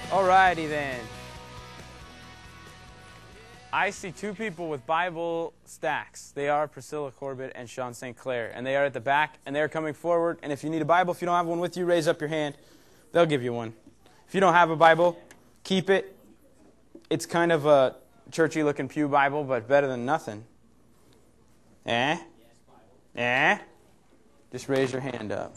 Alrighty then. I see two people with Bible stacks. They are Priscilla Corbett and Sean St. Clair. And they are at the back, and they are coming forward. And if you need a Bible, if you don't have one with you, raise up your hand. They'll give you one. If you don't have a Bible, keep it. It's kind of a churchy-looking pew Bible, but better than nothing. Eh? Eh? Just raise your hand up.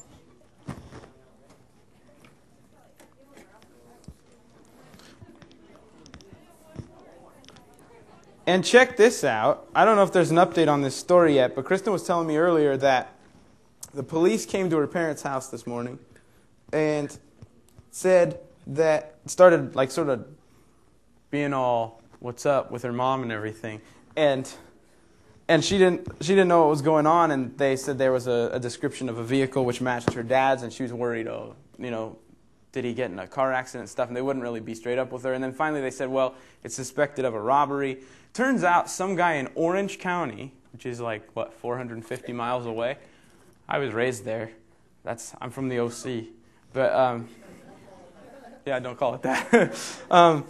And check this out. I don't know if there's an update on this story yet, but Kristen was telling me earlier that the police came to her parents' house this morning and said that started like sort of being all what's up with her mom and everything. And she didn't know what was going on, and they said there was a description of a vehicle which matched her dad's, and she was worried, did he get in a car accident and stuff, and they wouldn't really be straight up with her. And then finally they said, well, it's suspected of a robbery. Turns out some guy in Orange County, which is 450 miles away. I was raised there. I'm from the OC. But, yeah, don't call it that.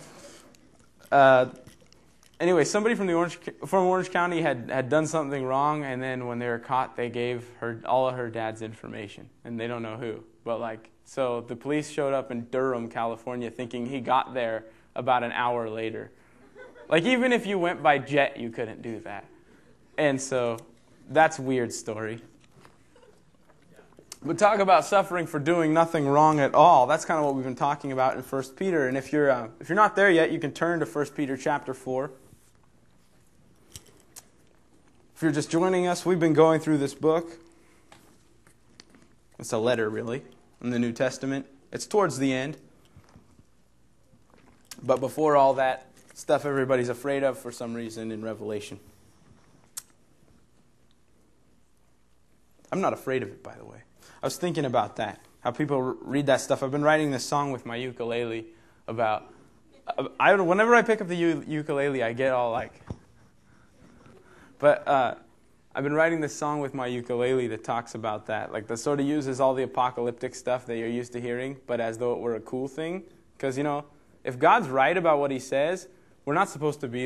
Anyway, somebody from Orange County had done something wrong, and then when they were caught, they gave her all of her dad's information, and they don't know who. But so the police showed up in Durham, California, thinking he got there about an hour later. Even if you went by jet, you couldn't do that. And so that's a weird story. But talk about suffering for doing nothing wrong at all. That's kind of what we've been talking about in 1 Peter. And if you're not there yet, you can turn to 1 Peter chapter 4. If you're just joining us, we've been going through this book. It's a letter, really, in the New Testament. It's towards the end. But before all that stuff everybody's afraid of for some reason in Revelation. I'm not afraid of it, by the way. I was thinking about that, how people read that stuff. I've been writing this song with my ukulele about... whenever I pick up the ukulele, I get all But I've been writing this song with my ukulele that talks about that. That sort of uses all the apocalyptic stuff that you're used to hearing, but as though it were a cool thing. Because, if God's right about what he says, we're not supposed to be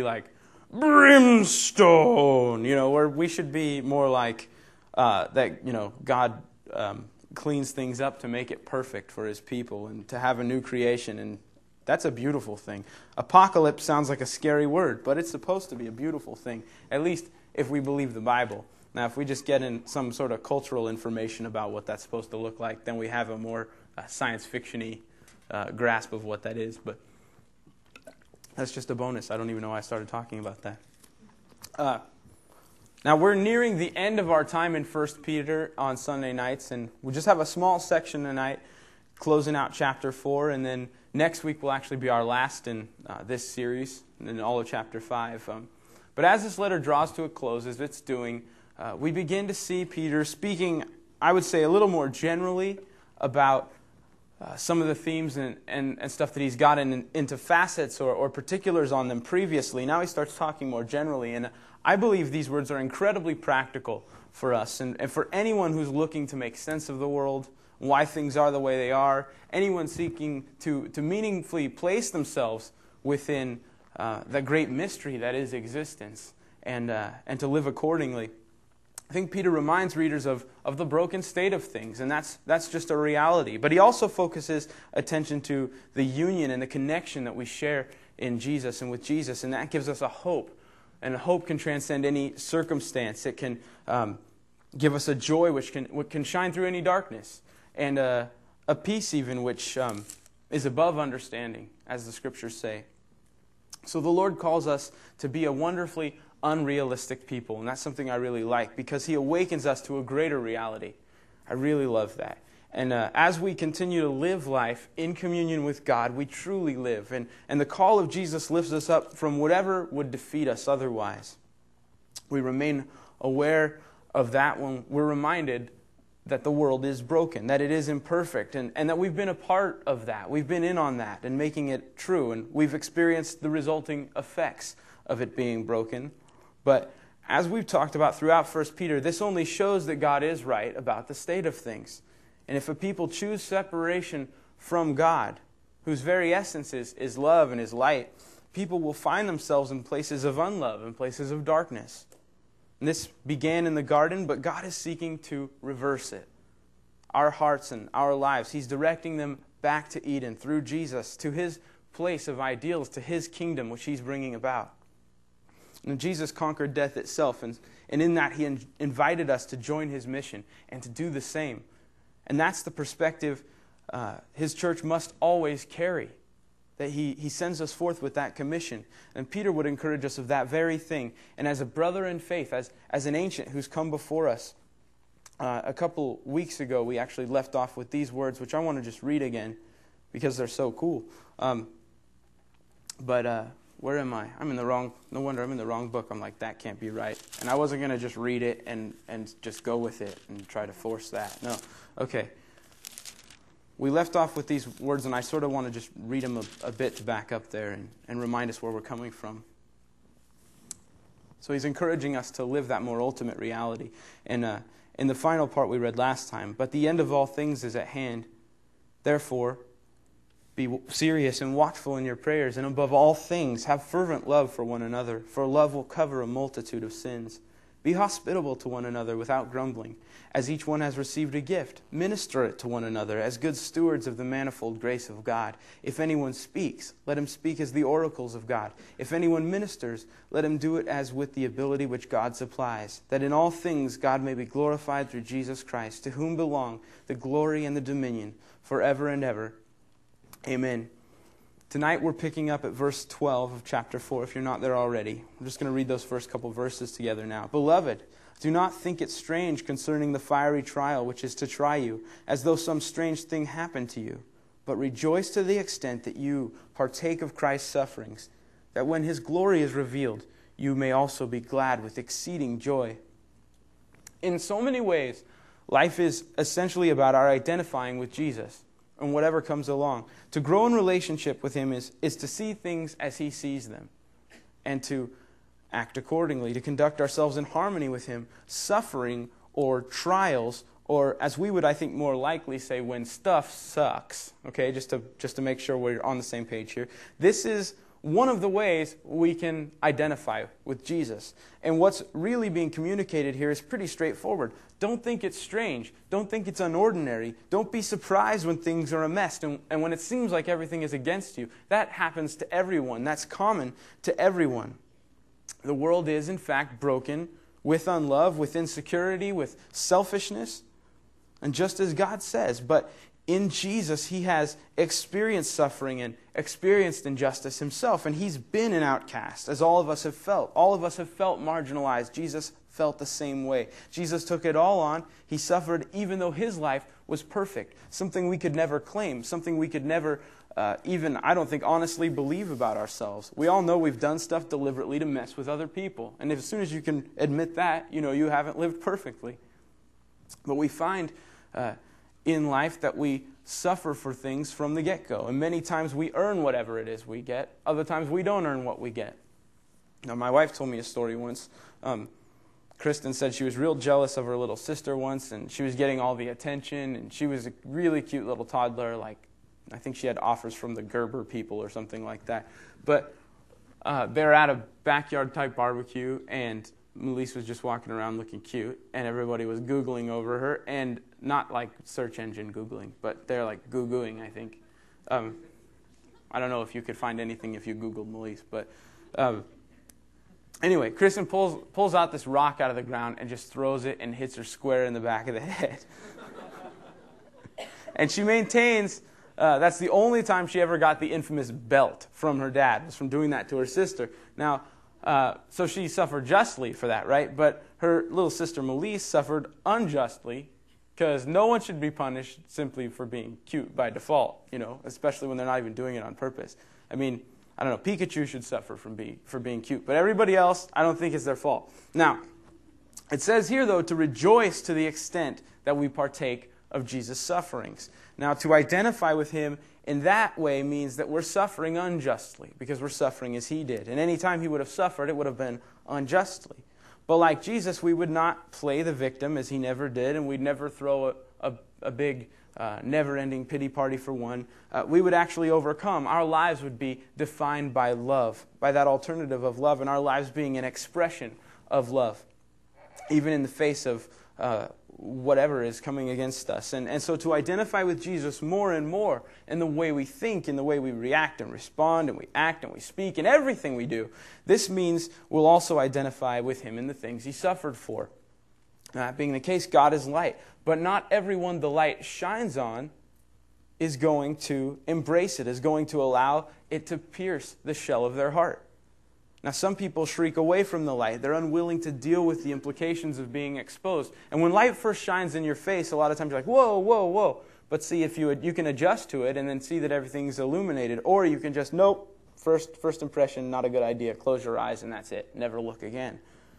brimstone, where we should be more that, God cleans things up to make it perfect for his people and to have a new creation. And that's a beautiful thing. Apocalypse sounds like a scary word, but it's supposed to be a beautiful thing, at least if we believe the Bible. Now, if we just get in some sort of cultural information about what that's supposed to look like, then we have a more science fiction-y grasp of what that is. But that's just a bonus. I don't even know why I started talking about that. Now, we're nearing the end of our time in 1 Peter on Sunday nights, and we just have a small section tonight, closing out chapter 4, and then next week will actually be our last in this series, and then all of chapter 5. But as this letter draws to a close, as it's doing, we begin to see Peter speaking, I would say, a little more generally about some of the themes and stuff that he's gotten into facets or particulars on them previously. Now he starts talking more generally, and I believe these words are incredibly practical for us and for anyone who's looking to make sense of the world, why things are the way they are, anyone seeking to meaningfully place themselves within the great mystery that is existence and to live accordingly. I think Peter reminds readers of the broken state of things, and that's just a reality. But he also focuses attention to the union and the connection that we share in Jesus and with Jesus, and that gives us a hope. And hope can transcend any circumstance. It can give us a joy which can shine through any darkness, and a peace even which is above understanding, as the Scriptures say. So the Lord calls us to be a wonderfully unrealistic people, and that's something I really like, because he awakens us to a greater reality. I really love that. And as we continue to live life in communion with God, we truly live. And the call of Jesus lifts us up from whatever would defeat us otherwise. We remain aware of that when we're reminded that the world is broken, that it is imperfect, and that we've been a part of that. We've been in on that and making it true, and we've experienced the resulting effects of it being broken. But as we've talked about throughout 1 Peter, this only shows that God is right about the state of things. And if a people choose separation from God, whose very essence is love and is light, people will find themselves in places of unlove, in places of darkness. And this began in the garden, but God is seeking to reverse it. Our hearts and our lives, He's directing them back to Eden through Jesus, to His place of ideals, to His kingdom, which He's bringing about. And Jesus conquered death itself, and in that He invited us to join His mission and to do the same. And that's the perspective His church must always carry, that He sends us forth with that commission. And Peter would encourage us of that very thing. And as a brother in faith, as an ancient who's come before us, a couple weeks ago we actually left off with these words, which I want to just read again because they're so cool. Where am I? I'm in the wrong, no wonder I'm in the wrong book. I'm like, that can't be right. And I wasn't going to just read it and just go with it and try to force that. No. Okay. We left off with these words, and I sort of want to just read them a bit to back up there and remind us where we're coming from. So he's encouraging us to live that more ultimate reality. And in the final part we read last time, but the end of all things is at hand. Therefore, be serious and watchful in your prayers, and above all things, have fervent love for one another, for love will cover a multitude of sins. Be hospitable to one another without grumbling. As each one has received a gift, minister it to one another as good stewards of the manifold grace of God. If anyone speaks, let him speak as the oracles of God. If anyone ministers, let him do it as with the ability which God supplies, that in all things God may be glorified through Jesus Christ, to whom belong the glory and the dominion forever and ever. Amen. Tonight we're picking up at verse 12 of chapter 4, if you're not there already. I'm just going to read those first couple verses together now. Beloved, do not think it strange concerning the fiery trial which is to try you, as though some strange thing happened to you. But rejoice to the extent that you partake of Christ's sufferings, that when His glory is revealed, you may also be glad with exceeding joy. In so many ways, life is essentially about our identifying with Jesus and whatever comes along. To grow in relationship with Him is to see things as He sees them and to act accordingly, to conduct ourselves in harmony with Him. Suffering or trials, or as we would, I think, more likely say, when stuff sucks, okay, just to make sure we're on the same page here. This is one of the ways we can identify with Jesus. And what's really being communicated here is pretty straightforward. Don't think it's strange. Don't think it's unordinary. Don't be surprised when things are a mess and when it seems like everything is against you. That happens to everyone. That's common to everyone. The world is, in fact, broken with unlove, with insecurity, with selfishness. And just as God says, but in Jesus, He has experienced suffering and experienced injustice Himself. And He's been an outcast, as all of us have felt. All of us have felt marginalized. Jesus felt the same way. Jesus took it all on. He suffered even though His life was perfect. Something we could never claim. Something we could never even, I don't think, honestly believe about ourselves. We all know we've done stuff deliberately to mess with other people. And as soon as you can admit that, you know you haven't lived perfectly. But we find in life that we suffer for things from the get-go. And many times we earn whatever it is we get. Other times we don't earn what we get. Now, my wife told me a story once. Kristen said she was real jealous of her little sister once, and she was getting all the attention, and she was a really cute little toddler. Like, I think she had offers from the Gerber people or something like that. But they were at a backyard-type barbecue, and Melise was just walking around looking cute, and everybody was Googling over her, and not like search engine Googling, but they're like goo-gooing, I think. I don't know if you could find anything if you Googled Melise, but anyway, Kristen pulls out this rock out of the ground and just throws it and hits her square in the back of the head. And she maintains that's the only time she ever got the infamous belt from her dad, was from doing that to her sister. Now, so she suffered justly for that, right? But her little sister Melise suffered unjustly, because no one should be punished simply for being cute by default, you know, especially when they're not even doing it on purpose. I mean, I don't know, Pikachu should suffer for being cute, but everybody else, I don't think it's their fault. Now, it says here, though, to rejoice to the extent that we partake of Jesus' sufferings. Now, to identify with Him in that way means that we're suffering unjustly, because we're suffering as He did. And any time He would have suffered, it would have been unjustly. But like Jesus, we would not play the victim, as He never did, and we'd never throw a big never-ending pity party for one. We would actually overcome. Our lives would be defined by love, by that alternative of love, and our lives being an expression of love, even in the face of whatever is coming against us. And so to identify with Jesus more and more in the way we think, in the way we react and respond, and we act and we speak, and everything we do, this means we'll also identify with Him in the things He suffered for. That being the case, God is light, but not everyone the light shines on is going to embrace it, is going to allow it to pierce the shell of their heart. Now, some people shriek away from the light. They're unwilling to deal with the implications of being exposed. And when light first shines in your face, a lot of times you're like, whoa, whoa, whoa. But see, if you can adjust to it and then see that everything's illuminated. Or you can just, nope, first impression, not a good idea. Close your eyes and that's it. Never look again.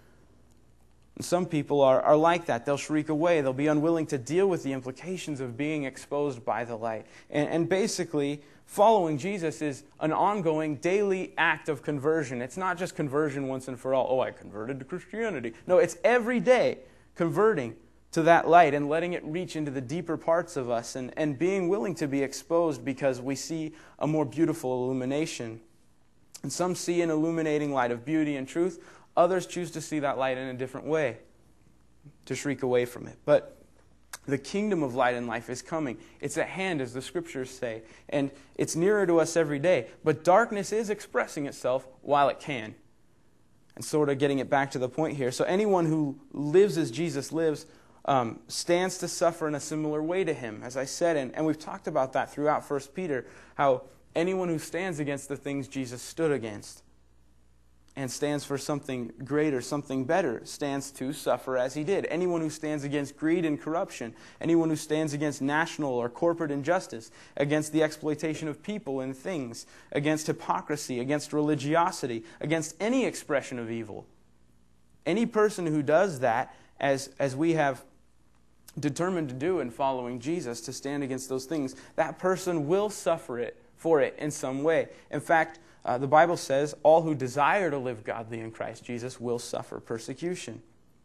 And some people are like that. They'll shriek away. They'll be unwilling to deal with the implications of being exposed by the light. And basically, following Jesus is an ongoing daily act of conversion. It's not just conversion once and for all. Oh, I converted to Christianity. No, it's every day converting to that light and letting it reach into the deeper parts of us and being willing to be exposed because we see a more beautiful illumination. And some see an illuminating light of beauty and truth. Others choose to see that light in a different way, to shriek away from it. But the kingdom of light and life is coming. It's at hand, as the Scriptures say, and it's nearer to us every day. But darkness is expressing itself while it can. And sort of getting it back to the point here. So anyone who lives as Jesus lives stands to suffer in a similar way to Him, as I said. And we've talked about that throughout 1 Peter, how anyone who stands against the things Jesus stood against and stands for something greater, something better, stands to suffer as He did. Anyone who stands against greed and corruption, anyone who stands against national or corporate injustice, against the exploitation of people and things, against hypocrisy, against religiosity, against any expression of evil. Any person who does that, as we have determined to do in following Jesus, to stand against those things, that person will suffer for it in some way. In fact, the Bible says all who desire to live godly in Christ Jesus will suffer persecution.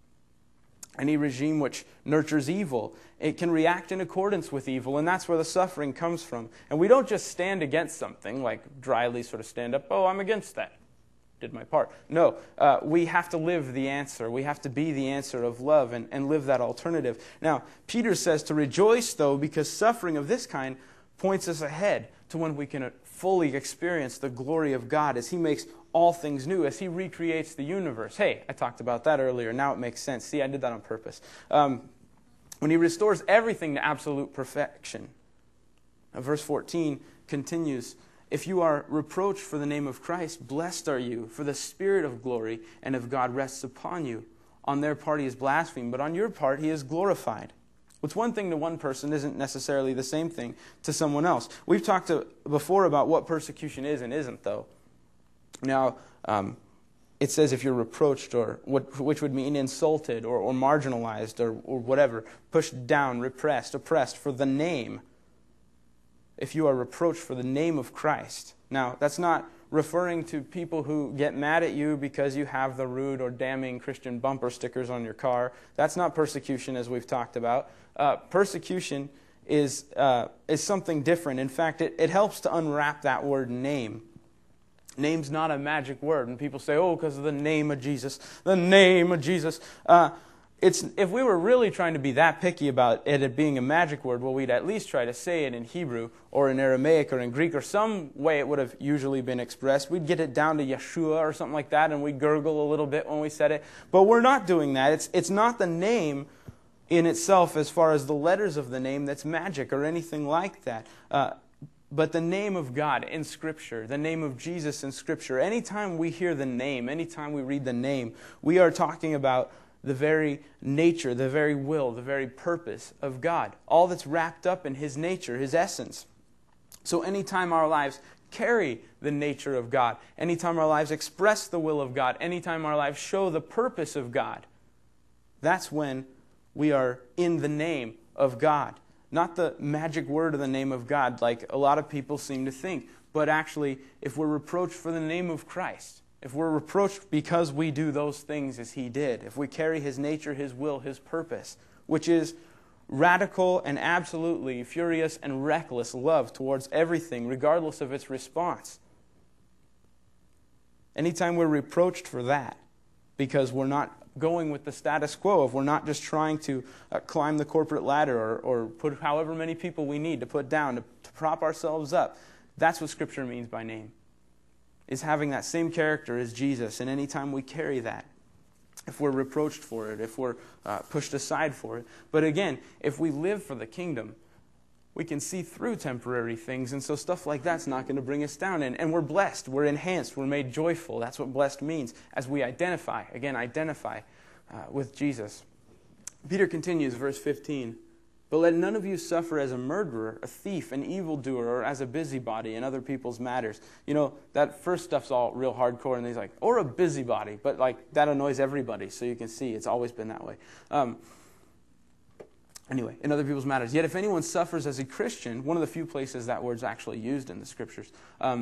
Any regime which nurtures evil, it can react in accordance with evil, and that's where the suffering comes from. And we don't just stand against something, like dryly sort of stand up, oh, I'm against that. Did my part. No, we have to live the answer. We have to be the answer of love and live that alternative. Now, Peter says to rejoice, though, because suffering of this kind points us ahead to when we can fully experience the glory of God as He makes all things new, as He recreates the universe. Hey, I talked about that earlier. Now it makes sense. See, I did that on purpose. When He restores everything to absolute perfection. Now, verse 14 continues, if you are reproached for the name of Christ, blessed are you, for the Spirit of glory and of God rests upon you. On their part He is blasphemed, but on your part He is glorified. What's one thing to one person isn't necessarily the same thing to someone else. We've talked before about what persecution is and isn't, though. Now, it says if you're reproached, or which would mean insulted or marginalized or whatever, pushed down, repressed, oppressed for the name. If you are reproached for the name of Christ. Now, that's not referring to people who get mad at you because you have the rude or damning Christian bumper stickers on your car. That's not persecution, as we've talked about. Persecution is something different. In fact, it helps to unwrap that word name. Name's not a magic word. And people say, oh, because of the name of Jesus. The name of Jesus. If we were really trying to be that picky about it being a magic word, well, we'd at least try to say it in Hebrew or in Aramaic or in Greek or some way it would have usually been expressed. We'd get it down to Yeshua or something like that, and we'd gurgle a little bit when we said it. But we're not doing that. It's not the name in itself as far as the letters of the name that's magic or anything like that. But the name of God in Scripture, the name of Jesus in Scripture, anytime we hear the name, anytime we read the name, we are talking about the very nature, the very will, the very purpose of God. All that's wrapped up in His nature, His essence. So anytime our lives carry the nature of God, anytime our lives express the will of God, anytime our lives show the purpose of God, that's when we are in the name of God. Not the magic word of the name of God like a lot of people seem to think, but actually if we're reproached for the name of Christ, if we're reproached because we do those things as He did, if we carry His nature, His will, His purpose, which is radical and absolutely furious and reckless love towards everything, regardless of its response. Anytime we're reproached for that, because we're not going with the status quo, if we're not just trying to climb the corporate ladder or put however many people we need to put down to prop ourselves up, that's what Scripture means by name, is having that same character as Jesus. And anytime we carry that, if we're reproached for it, if we're pushed aside for it. But again, if we live for the kingdom, we can see through temporary things, and so stuff like that's not going to bring us down. And we're blessed, we're enhanced, we're made joyful. That's what blessed means, as we identify with Jesus. Peter continues, verse 15, "But let none of you suffer as a murderer, a thief, an evildoer, or as a busybody in other people's matters." You know, that first stuff's all real hardcore, and he's like, or a busybody, but like that annoys everybody, so you can see it's always been that way. Anyway, in other people's matters. "Yet if anyone suffers as a Christian," one of the few places that word's actually used in the Scriptures,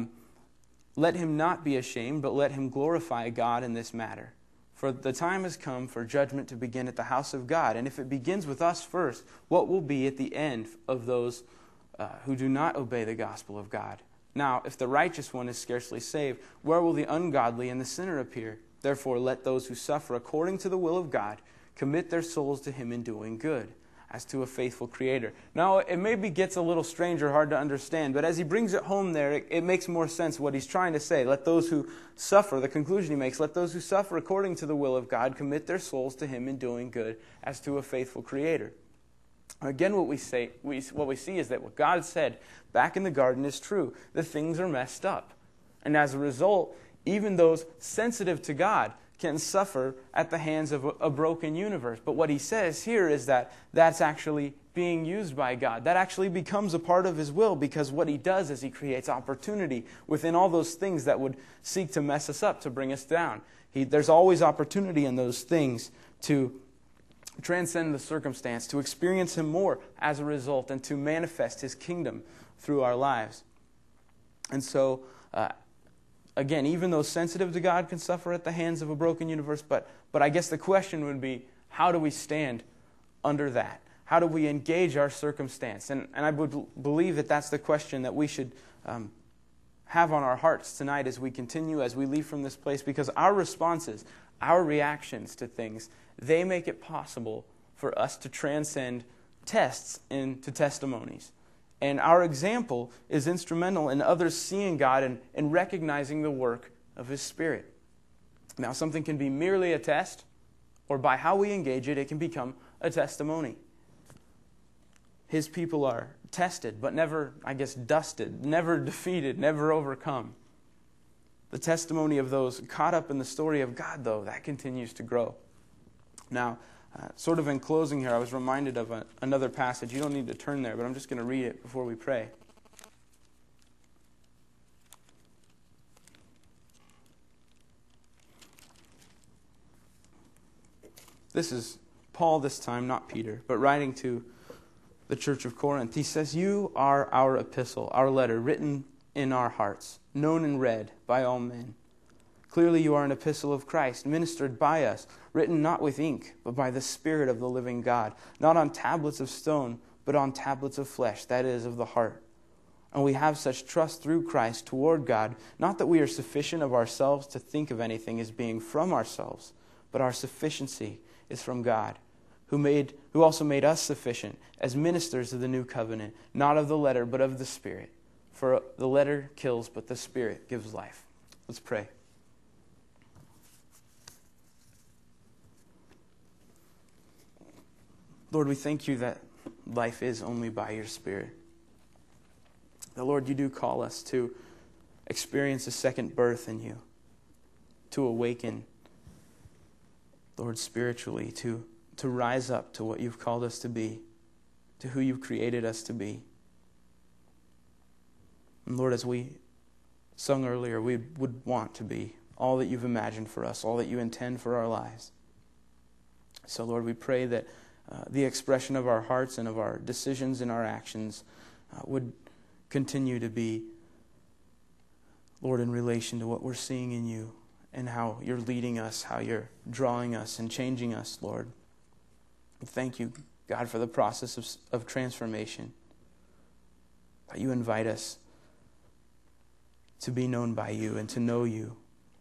"let him not be ashamed, but let him glorify God in this matter. For the time has come for judgment to begin at the house of God. And if it begins with us first, what will be at the end of those who do not obey the gospel of God? Now, if the righteous one is scarcely saved, where will the ungodly and the sinner appear? Therefore, let those who suffer according to the will of God commit their souls to Him in doing good, as to a faithful Creator." Now, it maybe gets a little strange or hard to understand, but as he brings it home there, it makes more sense what he's trying to say. Let those who suffer, the conclusion he makes, let those who suffer according to the will of God commit their souls to Him in doing good, as to a faithful Creator. Again, what we see is that what God said back in the garden is true. The things are messed up. And as a result, even those sensitive to God can suffer at the hands of a broken universe. But what he says here is that that's actually being used by God. That actually becomes a part of His will, because what He does is He creates opportunity within all those things that would seek to mess us up, to bring us down. There's always opportunity in those things to transcend the circumstance, to experience Him more as a result, and to manifest His kingdom through our lives. And so, again, even those sensitive to God can suffer at the hands of a broken universe, but I guess the question would be, how do we stand under that? How do we engage our circumstance? And I would believe that that's the question that we should have on our hearts tonight as we continue, as we leave from this place, because our responses, our reactions to things, they make it possible for us to transcend tests into testimonies. And our example is instrumental in others seeing God and recognizing the work of His Spirit. Now, something can be merely a test, or by how we engage it, it can become a testimony. His people are tested, but never, dusted, never defeated, never overcome. The testimony of those caught up in the story of God, though, that continues to grow. Now, sort of in closing here, I was reminded of another passage. You don't need to turn there, but I'm just going to read it before we pray. This is Paul this time, not Peter, but writing to the church of Corinth. He says, "You are our epistle, our letter, written in our hearts, known and read by all men. Clearly you are an epistle of Christ, ministered by us, written not with ink, but by the Spirit of the living God, not on tablets of stone, but on tablets of flesh, that is, of the heart. And we have such trust through Christ toward God, not that we are sufficient of ourselves to think of anything as being from ourselves, but our sufficiency is from God, who also made us sufficient as ministers of the new covenant, not of the letter, but of the Spirit. For the letter kills, but the Spirit gives life." Let's pray. Lord, we thank You that life is only by Your Spirit. That, Lord, You do call us to experience a second birth in You, to awaken, Lord, spiritually, to rise up to what You've called us to be, to who You've created us to be. And Lord, as we sung earlier, we would want to be all that You've imagined for us, all that You intend for our lives. So, Lord, we pray that the expression of our hearts and of our decisions and our actions would continue to be, Lord, in relation to what we're seeing in You and how You're leading us, how You're drawing us and changing us, Lord. Thank You God, for the process of transformation. That you invite us to be known by you and to know you.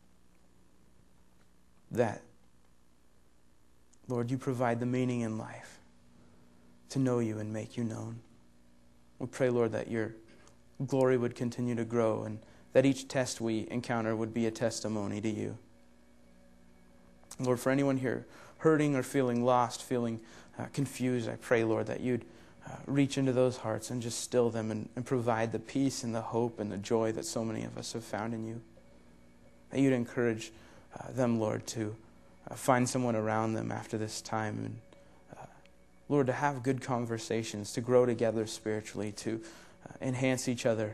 That, Lord, you provide the meaning in life to know you and make you known. We pray, Lord, that your glory would continue to grow and that each test we encounter would be a testimony to you. Lord, for anyone here hurting or feeling lost, feeling confused, I pray, Lord, that you'd reach into those hearts and just still them and provide the peace and the hope and the joy that so many of us have found in you. That you'd encourage them, Lord, to find someone around them after this time and, Lord, to have good conversations, to grow together spiritually, to enhance each other.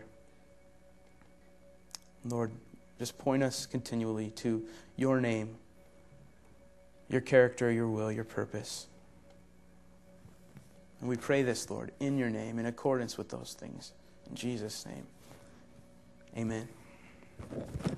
Lord, just point us continually to your name, your character, your will, your purpose. And we pray this, Lord, in your name, in accordance with those things. In Jesus' name, amen.